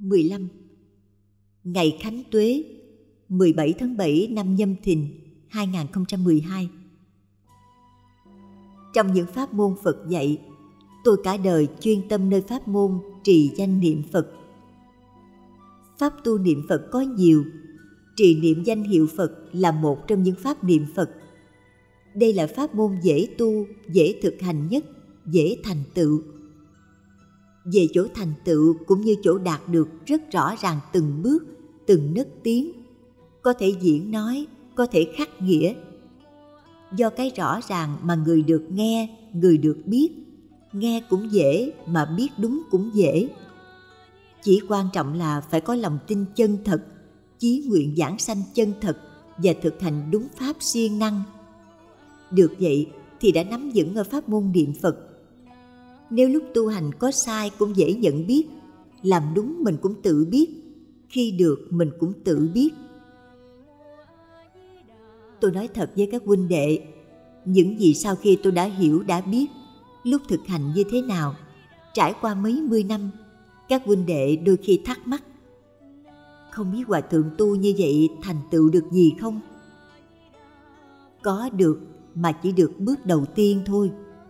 15. Ngày Khánh Tuế 17 tháng 7 năm Nhâm Thìn 2012. Trong những pháp môn Phật dạy, tôi cả đời chuyên tâm nơi pháp môn trì danh niệm Phật. Pháp tu niệm Phật có nhiều, trì niệm danh hiệu Phật là một trong những pháp niệm Phật. Đây là pháp môn dễ tu, dễ thực hành nhất, dễ thành tựu. Về chỗ thành tựu cũng như chỗ đạt được rất rõ ràng từng bước, từng nấc tiếng, có thể diễn nói, có thể khắc nghĩa. Do cái rõ ràng mà người được nghe, người được biết, nghe cũng dễ mà biết đúng cũng dễ. Chỉ quan trọng là phải có lòng tin chân thật, chí nguyện giảng sanh chân thật và thực hành đúng pháp siêng năng. Được vậy thì đã nắm vững ở pháp môn niệm Phật. Nếu lúc tu hành có sai cũng dễ nhận biết, làm đúng mình cũng tự biết, khi được mình cũng tự biết. Tôi nói thật với các huynh đệ, những gì sau khi tôi đã hiểu, đã biết, lúc thực hành như thế nào, trải qua mấy mươi năm, các huynh đệ đôi khi thắc mắc, không biết hòa thượng tu như vậy thành tựu được gì không? Có được, mà chỉ được bước đầu tiên thôi.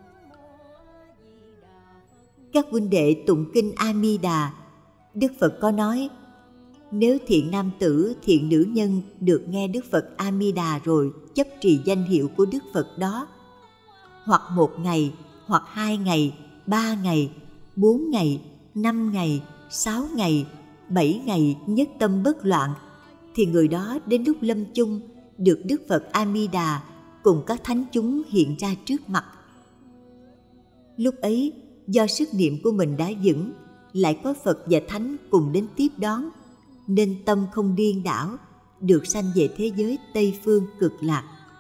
Các huynh đệ tụng kinh A Di Đà, Đức Phật có nói, nếu thiện nam tử, thiện nữ nhân được nghe Đức Phật A Di Đà rồi chấp trì danh hiệu của Đức Phật đó, hoặc 1 ngày, hoặc 2 ngày, 3 ngày, 4 ngày, 5 ngày, 6 ngày, 7 ngày nhất tâm bất loạn, thì người đó đến lúc lâm chung được Đức Phật A Di Đà cùng các thánh chúng hiện ra trước mặt. Lúc ấy, do sức niệm của mình đã vững, lại có Phật và Thánh cùng đến tiếp đón, nên tâm không điên đảo, được sanh về thế giới Tây Phương Cực Lạc.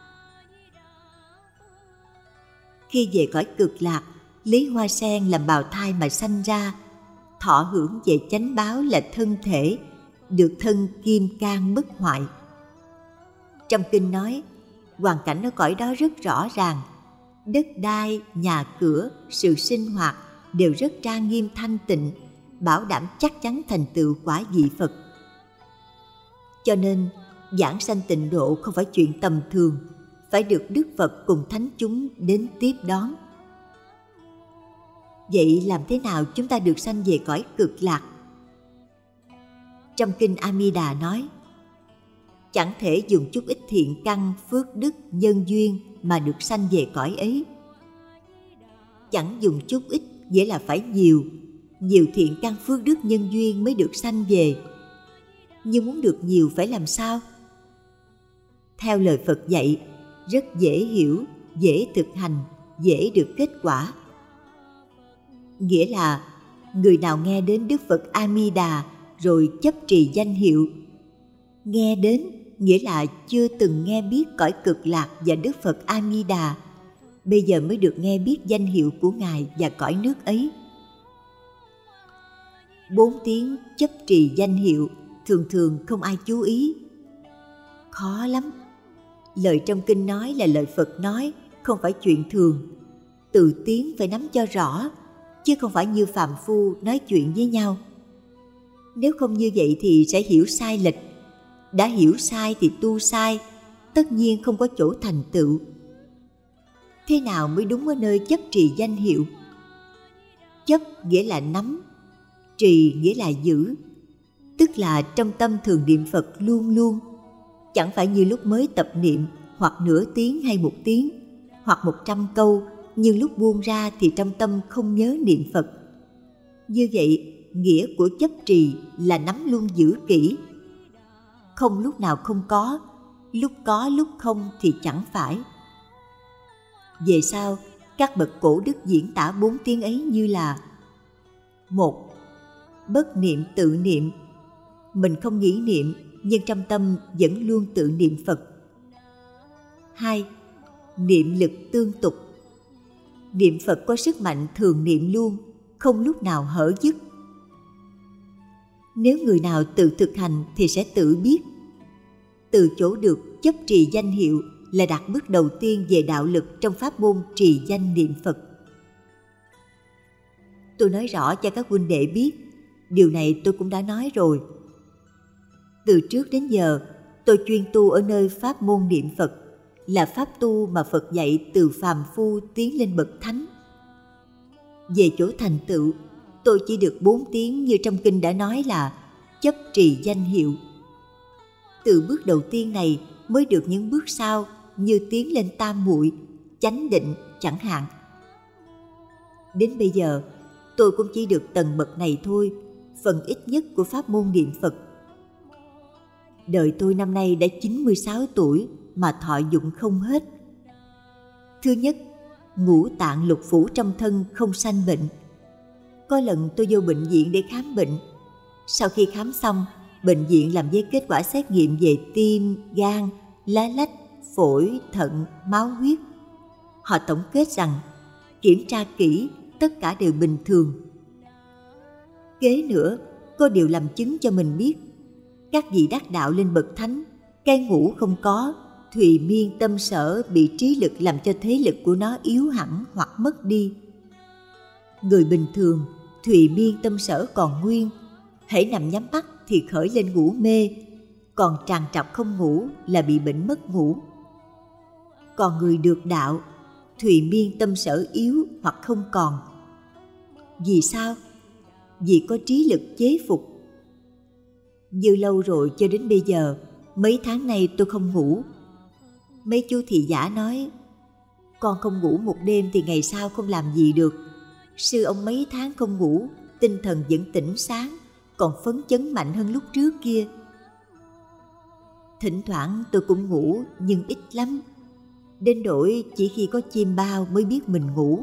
Khi về cõi Cực Lạc, lấy hoa sen làm bào thai mà sanh ra, thọ hưởng về chánh báo là thân thể, được thân kim cang bất hoại. Trong kinh nói, hoàn cảnh ở cõi đó rất rõ ràng, đất đai, nhà cửa, sự sinh hoạt đều rất trang nghiêm thanh tịnh, bảo đảm chắc chắn thành tựu quả vị Phật. Cho nên, giảng sanh tịnh độ không phải chuyện tầm thường, phải được Đức Phật cùng thánh chúng đến tiếp đón. Vậy làm thế nào chúng ta được sanh về cõi Cực Lạc? Trong kinh A Di Đà nói, chẳng thể dùng chút ít thiện căn, phước đức, nhân duyên mà được sanh về cõi ấy. Chẳng dùng chút ít nghĩa là phải nhiều thiện căn, phước đức, nhân duyên mới được sanh về. Nhưng muốn được nhiều phải làm sao? Theo lời Phật dạy, rất dễ hiểu, dễ thực hành, dễ được kết quả. Nghĩa là người nào nghe đến Đức Phật A Di Đà rồi chấp trì danh hiệu, nghe đến nghĩa là chưa từng nghe biết cõi Cực Lạc và Đức Phật A Di Đà, bây giờ mới được nghe biết danh hiệu của Ngài và cõi nước ấy. 4 tiếng chấp trì danh hiệu thường thường không ai chú ý. Khó lắm. Lời trong kinh nói là lời Phật nói, không phải chuyện thường. Từ tiếng phải nắm cho rõ, chứ không phải như phàm phu nói chuyện với nhau. Nếu không như vậy thì sẽ hiểu sai lệch. Đã hiểu sai thì tu sai, tất nhiên không có chỗ thành tựu. Thế nào mới đúng ở nơi chấp trì danh hiệu? Chấp nghĩa là nắm, trì nghĩa là giữ, tức là trong tâm thường niệm Phật luôn luôn, chẳng phải như lúc mới tập niệm, hoặc nửa tiếng hay 1 tiếng, hoặc 100 câu, nhưng lúc buông ra thì trong tâm không nhớ niệm Phật. Như vậy, nghĩa của chấp trì là nắm luôn giữ kỹ. Không lúc nào không có lúc không thì chẳng phải. Về sau, các bậc cổ đức diễn tả 4 tiếng ấy như là: 1. Bất niệm tự niệm, mình không nghĩ niệm nhưng trong tâm vẫn luôn tự niệm Phật. 2. Niệm lực tương tục, niệm Phật có sức mạnh thường niệm luôn, không lúc nào hở dứt. Nếu người nào tự thực hành thì sẽ tự biết. Từ chỗ được chấp trì danh hiệu là đạt bước đầu tiên về đạo lực trong pháp môn trì danh niệm Phật. Tôi nói rõ cho các huynh đệ biết, Điều này tôi cũng đã nói rồi. Từ trước đến giờ, tôi chuyên tu ở nơi pháp môn niệm Phật, là pháp tu mà Phật dạy từ phàm phu tiến lên bậc thánh. Về chỗ thành tựu, tôi chỉ được 4 tiếng như trong kinh đã nói là chấp trì danh hiệu. Từ bước đầu tiên này mới được những bước sau như tiến lên tam muội, chánh định chẳng hạn. Đến bây giờ, tôi cũng chỉ được tầng bậc này thôi, phần ít nhất của pháp môn niệm Phật. Đời tôi năm nay đã 96 tuổi mà thọ dụng không hết. Thứ nhất, ngũ tạng lục phủ trong thân không sanh bệnh. Có lần tôi vô bệnh viện để khám bệnh. Sau khi khám xong, bệnh viện làm giấy kết quả xét nghiệm về tim, gan, lá lách, phổi, thận, máu huyết. Họ tổng kết rằng kiểm tra kỹ, tất cả đều bình thường. Kế nữa, có điều làm chứng cho mình biết các vị đắc đạo lên bậc thánh, cái ngũ không có, thùy miên tâm sở bị trí lực làm cho thế lực của nó yếu hẳn hoặc mất đi. Người bình thường, thùy miên tâm sở còn nguyên, hễ nằm nhắm mắt thì khởi lên ngủ mê, còn trằn trọc không ngủ là bị bệnh mất ngủ. Còn người được đạo, thùy miên tâm sở yếu hoặc không còn. Vì sao? Vì có trí lực chế phục. Như lâu rồi cho đến bây giờ, mấy tháng nay tôi không ngủ. Mấy chú thị giả nói, con không ngủ một đêm thì ngày sau không làm gì được. Sư ông mấy tháng không ngủ, tinh thần vẫn tỉnh sáng, còn phấn chấn mạnh hơn lúc trước kia. Thỉnh thoảng tôi cũng ngủ nhưng ít lắm, đến nỗi chỉ khi có chim bao mới biết mình ngủ.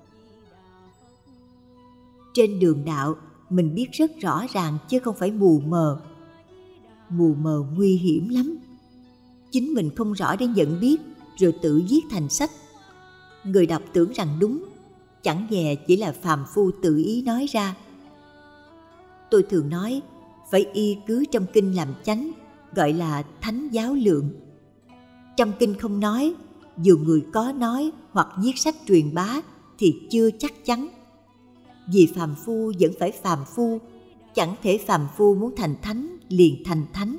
Trên đường đạo, mình biết rất rõ ràng chứ không phải mù mờ. Mù mờ nguy hiểm lắm. Chính mình không rõ để nhận biết rồi tự viết thành sách. Người đọc tưởng rằng đúng, chẳng dè chỉ là phàm phu tự ý nói ra. Tôi thường nói phải y cứ trong kinh làm chánh, gọi là thánh giáo lượng. Trong kinh không nói, dù người có nói hoặc viết sách truyền bá thì chưa chắc chắn. Vì phàm phu vẫn phải phàm phu, chẳng thể phàm phu muốn thành thánh liền thành thánh.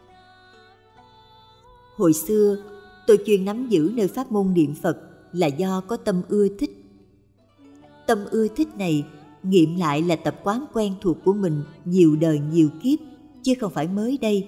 Hồi xưa, tôi chuyên nắm giữ nơi pháp môn niệm Phật là do có tâm ưa thích. Tâm ưa thích này nghiệm lại là tập quán quen thuộc của mình nhiều đời nhiều kiếp, chứ không phải mới đây.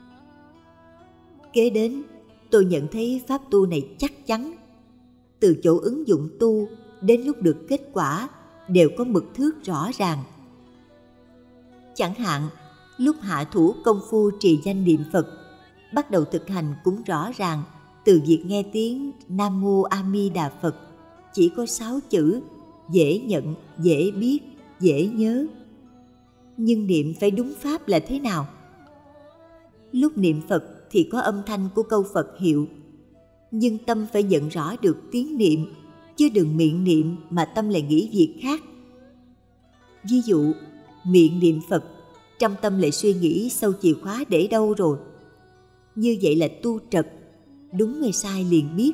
Kế đến, tôi nhận thấy pháp tu này chắc chắn. Từ chỗ ứng dụng tu đến lúc được kết quả đều có mực thước rõ ràng. Chẳng hạn, lúc hạ thủ công phu trì danh niệm Phật, bắt đầu thực hành cũng rõ ràng. Từ việc nghe tiếng Nam Mô A Di Đà Phật chỉ có 6 chữ, dễ nhận, dễ biết, dễ nhớ. Nhưng niệm phải đúng pháp là thế nào? Lúc niệm Phật thì có âm thanh của câu Phật hiệu, nhưng tâm phải nhận rõ được tiếng niệm, chứ đừng miệng niệm mà tâm lại nghĩ việc khác. Ví dụ, miệng niệm Phật, trong tâm lại suy nghĩ sâu chìa khóa để đâu rồi. Như vậy là tu trật, đúng hay sai liền biết.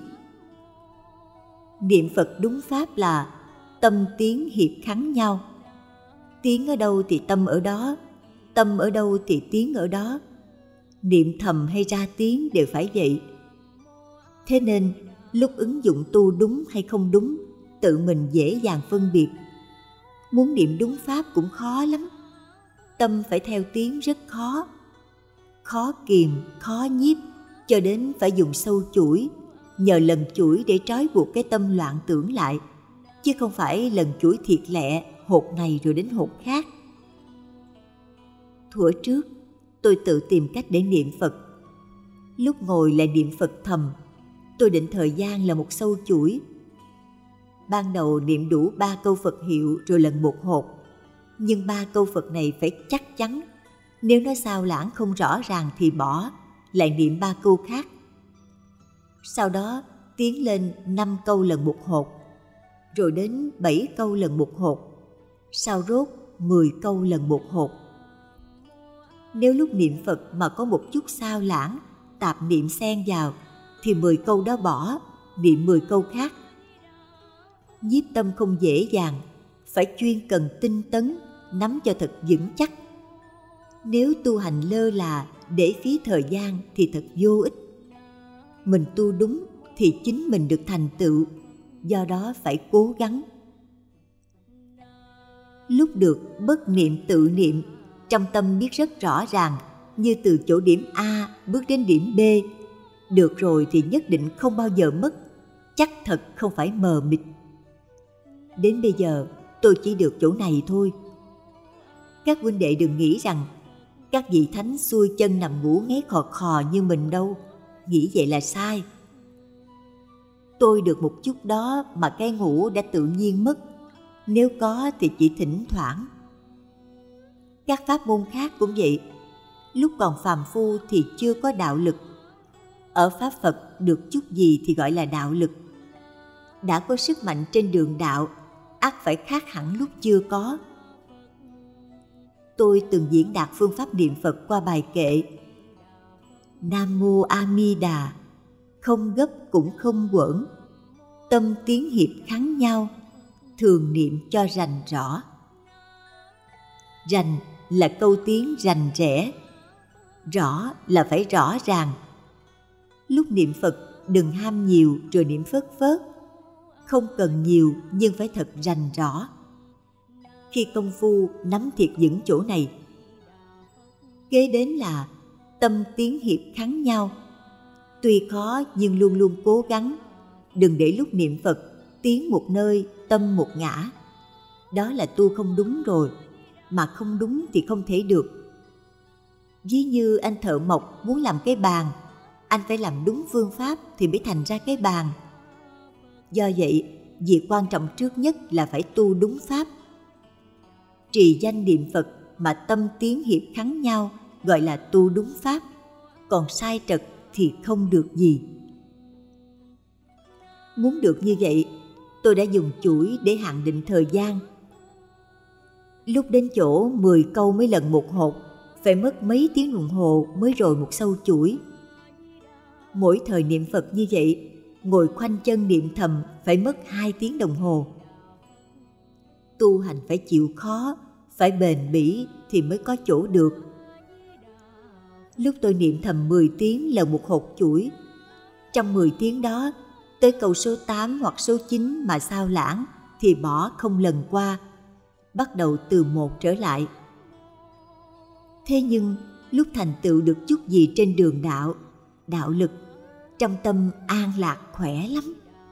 Niệm Phật đúng pháp là tâm tiếng hiệp khắng nhau. Tiếng ở đâu thì tâm ở đó, tâm ở đâu thì tiếng ở đó. Niệm thầm hay ra tiếng đều phải vậy. Thế nên, lúc ứng dụng tu đúng hay không đúng, tự mình dễ dàng phân biệt. Muốn niệm đúng pháp cũng khó lắm. Tâm phải theo tiếng rất khó. Khó kìm, khó nhiếp, cho đến phải dùng sâu chuỗi, nhờ lần chuỗi để trói buộc cái tâm loạn tưởng lại, chứ không phải lần chuỗi thiệt lẹ, hột này rồi đến hột khác. Thuở trước, tôi tự tìm cách để niệm Phật. Lúc ngồi lại niệm Phật thầm, tôi định thời gian là một sâu chuỗi. Ban đầu niệm đủ 3 câu Phật hiệu rồi lần một hột, nhưng 3 câu Phật này phải chắc chắn. Nếu nó sao lãng không rõ ràng thì bỏ, lại niệm 3 câu khác. Sau đó tiến lên 5 câu lần một hột, rồi đến 7 câu lần một hột, sau rốt 10 câu lần một hột. Nếu lúc niệm Phật mà có một chút sao lãng, tạp niệm xen vào, thì 10 câu đó bỏ, niệm 10 câu khác. Nhiếp tâm không dễ dàng, phải chuyên cần tinh tấn, nắm cho thật vững chắc. Nếu tu hành lơ là để phí thời gian thì thật vô ích. Mình tu đúng thì chính mình được thành tựu, do đó phải cố gắng. Lúc được bất niệm tự niệm, trong tâm biết rất rõ ràng, như từ chỗ điểm A bước đến điểm B. Được rồi thì nhất định không bao giờ mất, chắc thật không phải mờ mịt. Đến bây giờ tôi chỉ được chỗ này thôi. Các huynh đệ đừng nghĩ rằng các vị thánh xuôi chân nằm ngủ ngáy khò khò như mình đâu, nghĩ vậy là sai. Tôi được một chút đó mà cái ngủ đã tự nhiên mất, nếu có thì chỉ thỉnh thoảng. Các pháp môn khác cũng vậy, lúc còn phàm phu thì chưa có đạo lực. Ở Pháp Phật được chút gì thì gọi là đạo lực. Đã có sức mạnh trên đường đạo, ắt phải khác hẳn lúc chưa có. Tôi từng diễn đạt phương pháp niệm Phật qua bài kệ: Nam Mô A Di Đà, không gấp cũng không quởn, tâm tiến hiệp khắng nhau, thường niệm cho rành rõ. Rành là câu tiếng rành rẽ, rõ là phải rõ ràng. Lúc niệm Phật đừng ham nhiều rồi niệm phớt phớt, không cần nhiều nhưng phải thật rành rõ. Khi công phu nắm thiệt vững chỗ này, kế đến là tâm tiến hiệp khắng nhau. Tuy khó nhưng luôn luôn cố gắng, đừng để lúc niệm Phật tiến một nơi tâm một ngã. Đó là tu không đúng rồi, mà không đúng thì không thể được. Ví như anh thợ mộc muốn làm cái bàn, anh phải làm đúng phương pháp thì mới thành ra cái bàn. Do vậy, việc quan trọng trước nhất là phải tu đúng pháp. Trì danh niệm Phật mà tâm tiến hiệp khắng nhau gọi là tu đúng pháp, còn sai trật thì không được gì. Muốn được như vậy, tôi đã dùng chuỗi để hạn định thời gian. Lúc đến chỗ 10 câu mới lần một hột, phải mất mấy tiếng đồng hồ mới rồi một sâu chuỗi. Mỗi thời niệm Phật như vậy, ngồi khoanh chân niệm thầm phải mất 2 tiếng đồng hồ. Tu hành phải chịu khó, phải bền bỉ thì mới có chỗ được. Lúc tôi niệm thầm 10 tiếng lần một hột chuỗi, trong 10 tiếng đó, tới câu số 8 hoặc số 9 mà sao lãng thì bỏ không lần qua, bắt đầu từ 1 trở lại. Thế nhưng lúc thành tựu được chút gì trên đường đạo, đạo lực, trong tâm an lạc khỏe lắm.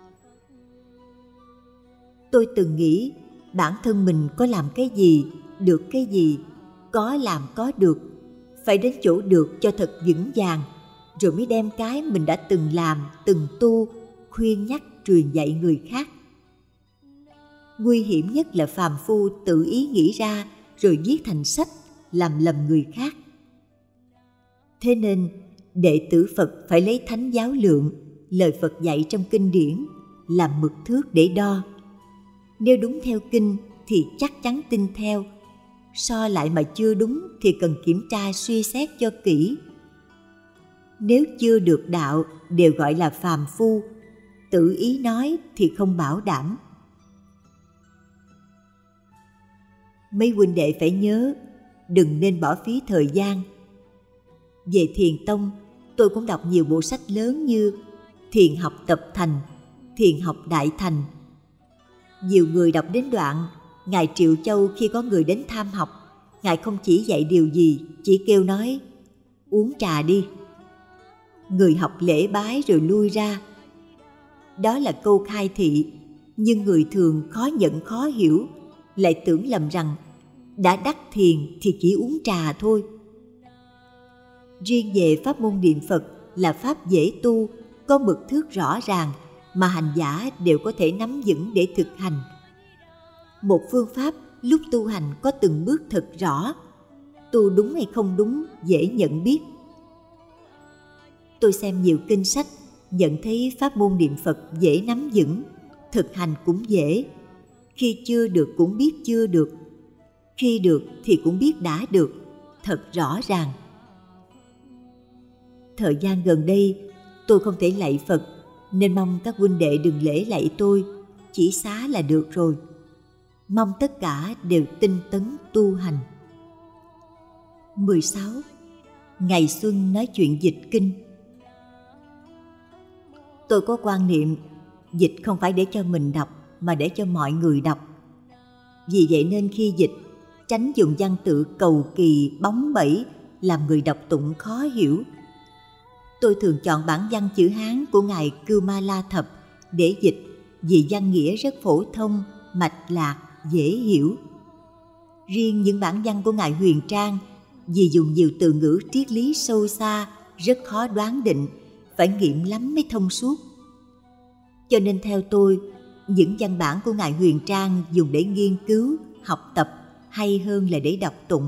Tôi từng nghĩ bản thân mình có làm cái gì, được cái gì, có làm có được, phải đến chỗ được cho thật vững vàng, rồi mới đem cái mình đã từng làm, từng tu, khuyên nhắc truyền dạy người khác. Nguy hiểm nhất là phàm phu tự ý nghĩ ra rồi viết thành sách, làm lầm người khác. Thế nên, đệ tử Phật phải lấy thánh giáo lượng, lời Phật dạy trong kinh điển, làm mực thước để đo. Nếu đúng theo kinh thì chắc chắn tin theo, so lại mà chưa đúng thì cần kiểm tra suy xét cho kỹ. Nếu chưa được đạo đều gọi là phàm phu, tự ý nói thì không bảo đảm. Mấy huynh đệ phải nhớ, đừng nên bỏ phí thời gian. Về Thiền Tông, tôi cũng đọc nhiều bộ sách lớn như Thiền học tập thành, Thiền học đại thành. Nhiều người đọc đến đoạn, Ngài Triệu Châu khi có người đến tham học, Ngài không chỉ dạy điều gì, chỉ kêu nói, uống trà đi. Người học lễ bái rồi lui ra. Đó là câu khai thị, nhưng người thường khó nhận khó hiểu, lại tưởng lầm rằng đã đắc thiền thì chỉ uống trà thôi. Riêng về pháp môn niệm Phật là pháp dễ tu, có mực thước rõ ràng mà hành giả đều có thể nắm vững để thực hành. Một phương pháp lúc tu hành có từng bước thật rõ, tu đúng hay không đúng dễ nhận biết. Tôi xem nhiều kinh sách, nhận thấy pháp môn niệm Phật dễ nắm vững, thực hành cũng dễ. Khi chưa được cũng biết chưa được, khi được thì cũng biết đã được, thật rõ ràng. Thời gian gần đây, tôi không thể lạy Phật, nên mong các huynh đệ đừng lễ lạy tôi, chỉ xá là được rồi. Mong tất cả đều tinh tấn tu hành. 16. Ngày xuân nói chuyện dịch kinh. Tôi có quan niệm dịch không phải để cho mình đọc mà để cho mọi người đọc. Vì vậy nên khi dịch, tránh dùng văn tự cầu kỳ, bóng bẩy làm người đọc tụng khó hiểu. Tôi thường chọn bản văn chữ Hán của Ngài Cưu Ma La Thập để dịch vì văn nghĩa rất phổ thông, mạch lạc, dễ hiểu. Riêng những bản văn của Ngài Huyền Trang vì dùng nhiều từ ngữ triết lý sâu xa, rất khó đoán định, phải nghiệm lắm mới thông suốt. Cho nên theo tôi, những văn bản của Ngài Huyền Trang dùng để nghiên cứu, học tập hay hơn là để đọc tụng.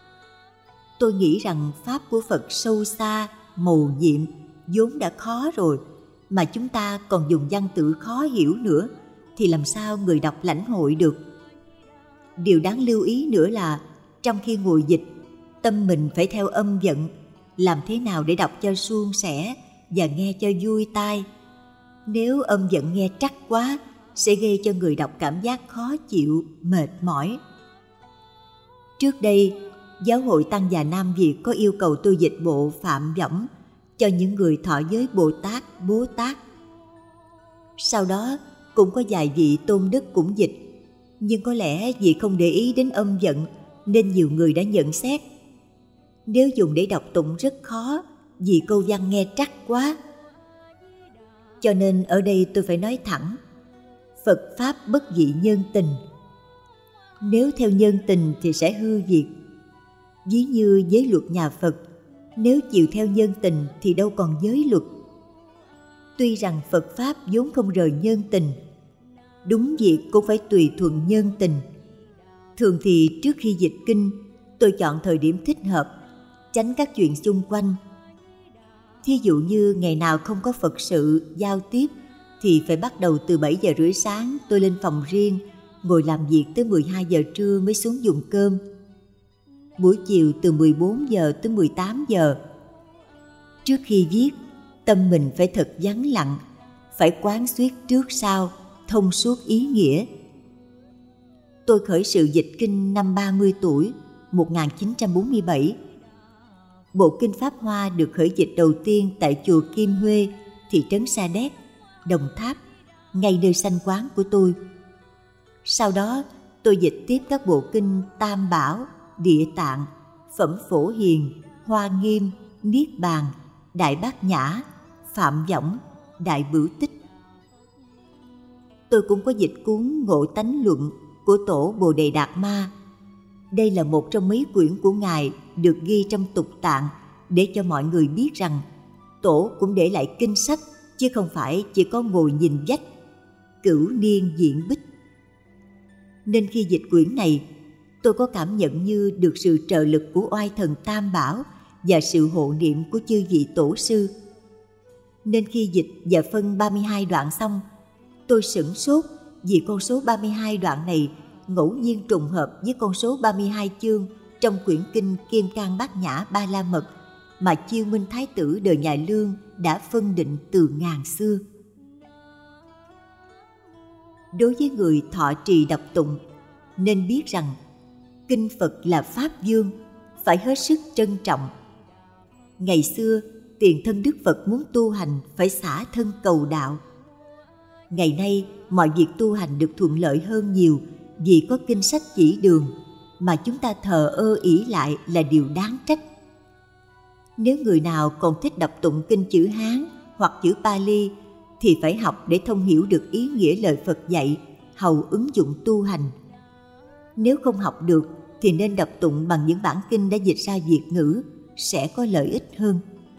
Tôi nghĩ rằng pháp của Phật sâu xa, mầu nhiệm, vốn đã khó rồi, mà chúng ta còn dùng văn tự khó hiểu nữa, thì làm sao người đọc lãnh hội được? Điều đáng lưu ý nữa là trong khi ngồi dịch, tâm mình phải theo âm vận, làm thế nào để đọc cho suôn sẻ và nghe cho vui tai. Nếu âm vận nghe trắc quá, sẽ gây cho người đọc cảm giác khó chịu, mệt mỏi. Trước đây, Giáo hội Tăng Già Nam Việt có yêu cầu tôi dịch bộ Phạm Võng cho những người thọ giới Bồ Tát, Bố Tát. Sau đó, cũng có vài vị tôn đức cũng dịch, nhưng có lẽ vì không để ý đến âm vận nên nhiều người đã nhận xét: nếu dùng để đọc tụng rất khó vì câu văn nghe trắc quá. Cho nên ở đây tôi phải nói thẳng, Phật Pháp bất dị nhân tình. Nếu theo nhân tình thì sẽ hư việc. Ví như giới luật nhà Phật, nếu chịu theo nhân tình thì đâu còn giới luật. Tuy rằng Phật Pháp vốn không rời nhân tình, đúng việc cũng phải tùy thuận nhân tình. Thường thì trước khi dịch kinh, tôi chọn thời điểm thích hợp, tránh các chuyện xung quanh. Thí dụ như ngày nào không có Phật sự, giao tiếp, thì phải bắt đầu từ 7 giờ rưỡi sáng tôi lên phòng riêng, ngồi làm việc tới 12 giờ trưa mới xuống dùng cơm. Buổi chiều từ 14 giờ tới 18 giờ. Trước khi viết, tâm mình phải thật vắng lặng, phải quán xuyết trước sau, thông suốt ý nghĩa. Tôi khởi sự dịch kinh năm 30 tuổi, 1947. Bộ kinh Pháp Hoa được khởi dịch đầu tiên tại chùa Kim Huê, thị trấn Sa Đéc, Đồng Tháp, ngay nơi sanh quán của tôi. Sau đó, tôi dịch tiếp các bộ kinh Tam Bảo, Địa Tạng, Phẩm Phổ Hiền, Hoa Nghiêm, Niết Bàn, Đại Bát Nhã, Phạm Võng, Đại Bửu Tích. Tôi cũng có dịch cuốn Ngộ Tánh Luận của Tổ Bồ Đề Đạt Ma. Đây là một trong mấy quyển của Ngài được ghi trong tục tạng để cho mọi người biết rằng Tổ cũng để lại kinh sách chứ không phải chỉ có ngồi nhìn vách, cửu niên diện bích. Nên khi dịch quyển này, tôi có cảm nhận như được sự trợ lực của oai thần Tam Bảo và sự hộ niệm của chư vị tổ sư. Nên khi dịch và phân 32 đoạn xong, tôi sửng sốt vì con số 32 đoạn này ngẫu nhiên trùng hợp với con số 32 chương trong quyển kinh Kim Cang Bát Nhã Ba La Mật mà Chiêu Minh Thái tử đời nhà Lương đã phân định từ ngàn xưa. Đối với người thọ trì đọc tụng, nên biết rằng kinh Phật là Pháp Dương, phải hết sức trân trọng. Ngày xưa, tiền thân Đức Phật muốn tu hành phải xả thân cầu đạo. Ngày nay, mọi việc tu hành được thuận lợi hơn nhiều vì có kinh sách chỉ đường, mà chúng ta thờ ơ ỷ lại là điều đáng trách. Nếu người nào còn thích đọc tụng kinh chữ Hán hoặc chữ Pali thì phải học để thông hiểu được ý nghĩa lời Phật dạy, hầu ứng dụng tu hành. Nếu không học được thì nên đọc tụng bằng những bản kinh đã dịch ra Việt ngữ, sẽ có lợi ích hơn.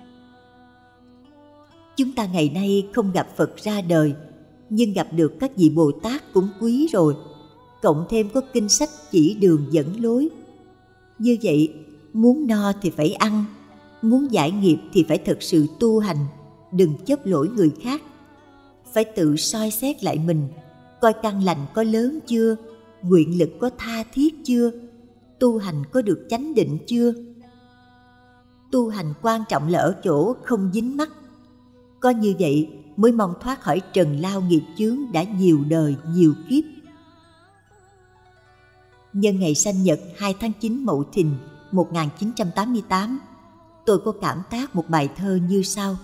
Chúng ta ngày nay không gặp Phật ra đời, nhưng gặp được các vị Bồ Tát cũng quý rồi, cộng thêm có kinh sách chỉ đường dẫn lối. Như vậy, muốn no thì phải ăn, muốn giải nghiệp thì phải thật sự tu hành, đừng chấp lỗi người khác. Phải tự soi xét lại mình, coi căn lành có lớn chưa, nguyện lực có tha thiết chưa, tu hành có được chánh định chưa. Tu hành quan trọng là ở chỗ không dính mắc. Có như vậy mới mong thoát khỏi trần lao nghiệp chướng đã nhiều đời nhiều kiếp. Nhân ngày sanh nhật 2 tháng 9 Mậu Thìn 1988, tôi có cảm tác một bài thơ như sau: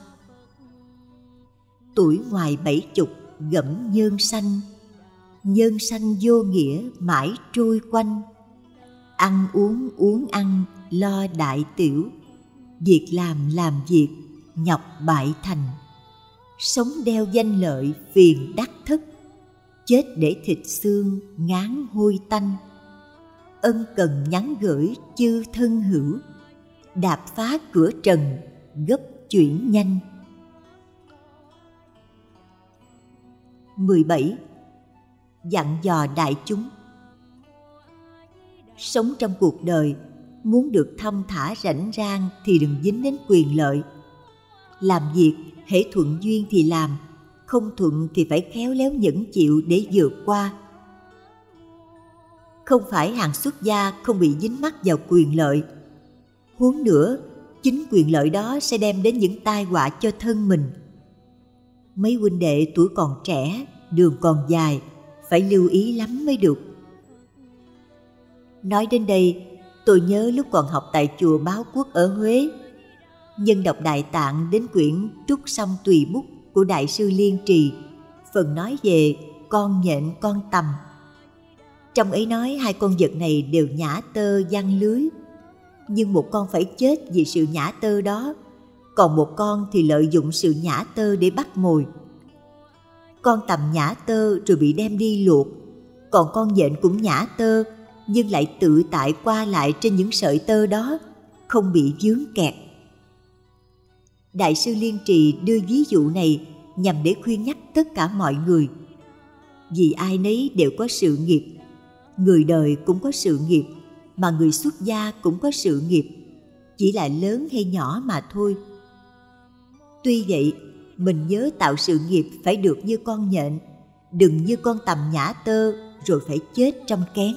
Tuổi ngoài 70 gẫm nhân sanh vô nghĩa mãi trôi quanh. Ăn uống ăn lo đại tiểu, việc làm việc nhọc bại thành. Sống đeo danh lợi phiền đắc thất, chết để thịt xương ngán hôi tanh. Ân cần nhắn gửi chư thân hữu, đạp phá cửa trần gấp chuyển nhanh. 17. Dặn dò đại chúng. Sống trong cuộc đời, muốn được thong thả rảnh rang thì đừng dính đến quyền lợi. Làm việc hễ thuận duyên thì làm, không thuận thì phải khéo léo nhẫn chịu để vượt qua. Không phải hàng xuất gia không bị dính mắc vào quyền lợi. Huống nữa, chính quyền lợi đó sẽ đem đến những tai họa cho thân mình. Mấy huynh đệ tuổi còn trẻ, đường còn dài, phải lưu ý lắm mới được. Nói đến đây, tôi nhớ lúc còn học tại chùa Báo Quốc ở Huế, nhân đọc Đại Tạng đến quyển Trúc Song Tùy Bút của Đại sư Liên Trì, phần nói về con nhện con tằm. Trong ấy nói hai con vật này đều nhả tơ giăng lưới, nhưng một con phải chết vì sự nhả tơ đó, còn một con thì lợi dụng sự nhả tơ để bắt mồi. Con tằm nhả tơ rồi bị đem đi luộc, còn con nhện cũng nhả tơ nhưng lại tự tại qua lại trên những sợi tơ đó, không bị vướng kẹt. Đại sư Liên Trì đưa ví dụ này nhằm để khuyên nhắc tất cả mọi người. Vì ai nấy đều có sự nghiệp, người đời cũng có sự nghiệp, mà người xuất gia cũng có sự nghiệp, chỉ là lớn hay nhỏ mà thôi. Tuy vậy, mình nhớ tạo sự nghiệp phải được như con nhện, đừng như con tằm nhả tơ rồi phải chết trong kén.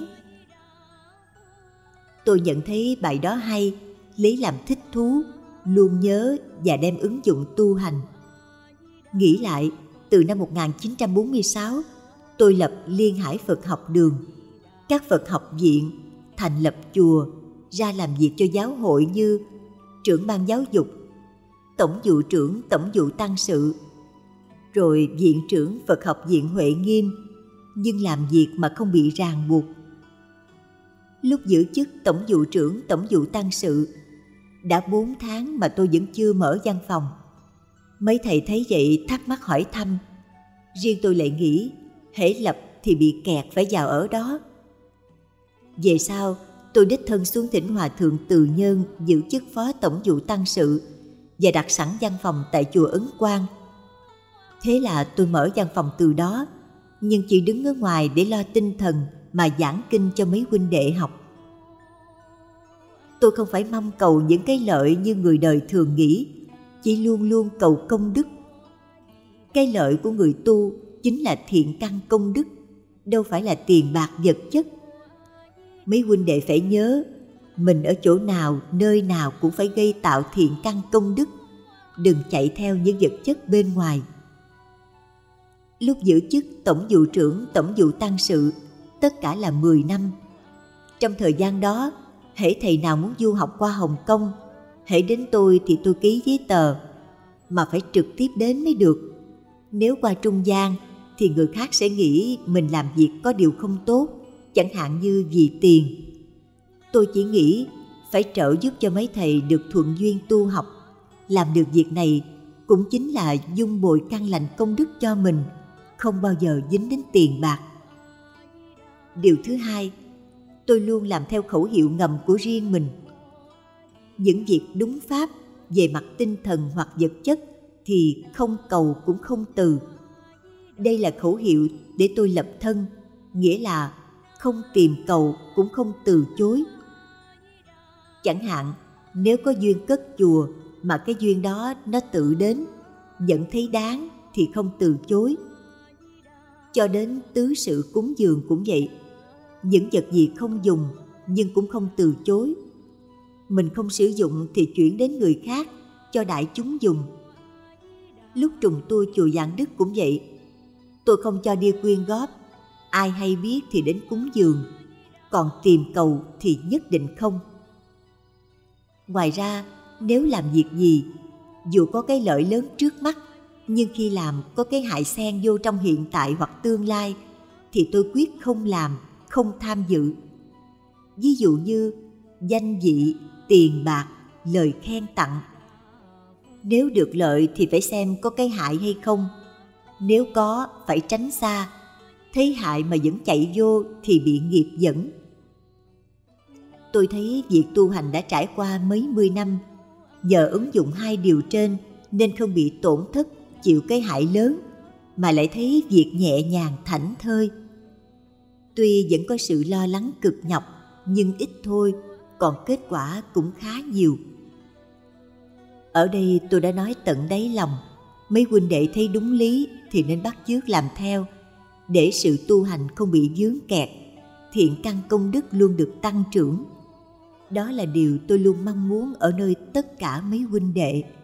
Tôi nhận thấy bài đó hay, lấy làm thích thú, luôn nhớ và đem ứng dụng tu hành. Nghĩ lại, từ năm 1946, tôi lập Liên Hải Phật học đường, các Phật học viện, thành lập chùa, ra làm việc cho giáo hội như trưởng ban giáo dục, tổng vụ trưởng tổng vụ tăng sự, rồi viện trưởng Phật học viện Huệ Nghiêm, nhưng làm việc mà không bị ràng buộc. Lúc giữ chức tổng vụ trưởng tổng vụ tăng sự, đã 4 tháng mà tôi vẫn chưa mở văn phòng. Mấy thầy thấy vậy thắc mắc hỏi thăm. Riêng tôi lại nghĩ, hễ lập thì bị kẹt phải vào ở đó. Về sau, tôi đích thân xuống thỉnh Hòa thượng Từ Nhân giữ chức phó tổng vụ tăng sự và đặt sẵn văn phòng tại chùa Ấn Quang. Thế là tôi mở văn phòng từ đó, nhưng chỉ đứng ở ngoài để lo tinh thần mà giảng kinh cho mấy huynh đệ học. Tôi không phải mong cầu những cái lợi như người đời thường nghĩ, chỉ luôn luôn cầu công đức. Cái lợi của người tu chính là thiện căn công đức, đâu phải là tiền bạc vật chất. Mấy huynh đệ phải nhớ, mình ở chỗ nào, nơi nào cũng phải gây tạo thiện căn công đức, đừng chạy theo những vật chất bên ngoài. Lúc giữ chức tổng vụ trưởng tổng vụ tăng sự, tất cả là 10 năm. Trong thời gian đó, hễ thầy nào muốn du học qua Hồng Kông, hễ đến tôi thì tôi ký giấy tờ, mà phải trực tiếp đến mới được. Nếu qua trung gian thì người khác sẽ nghĩ mình làm việc có điều không tốt, chẳng hạn như vì tiền. Tôi chỉ nghĩ phải trợ giúp cho mấy thầy được thuận duyên tu học. Làm được việc này cũng chính là dung bồi căn lành công đức cho mình, không bao giờ dính đến tiền bạc. Điều thứ hai, tôi luôn làm theo khẩu hiệu ngầm của riêng mình. Những việc đúng pháp về mặt tinh thần hoặc vật chất thì không cầu cũng không từ. Đây là khẩu hiệu để tôi lập thân, nghĩa là không tìm cầu cũng không từ chối. Chẳng hạn, nếu có duyên cất chùa mà cái duyên đó nó tự đến, nhận thấy đáng thì không từ chối. Cho đến tứ sự cúng dường cũng vậy. Những vật gì không dùng nhưng cũng không từ chối. Mình không sử dụng thì chuyển đến người khác cho đại chúng dùng. Lúc trùng tu chùa Vạn Đức cũng vậy. Tôi không cho đi quyên góp, ai hay biết thì đến cúng dường. còn tìm cầu thì nhất định không. Ngoài ra, nếu làm việc gì, dù có cái lợi lớn trước mắt, nhưng khi làm có cái hại xen vô trong hiện tại hoặc tương lai, thì tôi quyết không làm, không tham dự. Ví dụ như danh vị, tiền bạc, lời khen tặng. Nếu được lợi thì phải xem có cái hại hay không. Nếu có, phải tránh xa. Thấy hại mà vẫn chạy vô thì bị nghiệp dẫn. Tôi thấy việc tu hành đã trải qua mấy mươi năm, nhờ ứng dụng hai điều trên nên không bị tổn thất, chịu cái hại lớn, mà lại thấy việc nhẹ nhàng thảnh thơi. Tuy vẫn có sự lo lắng cực nhọc, nhưng ít thôi, còn kết quả cũng khá nhiều. Ở đây tôi đã nói tận đáy lòng, mấy huynh đệ thấy đúng lý thì nên bắt chước làm theo, để sự tu hành không bị vướng kẹt, thiện căn công đức luôn được tăng trưởng. Đó là điều tôi luôn mong muốn ở nơi tất cả mấy huynh đệ.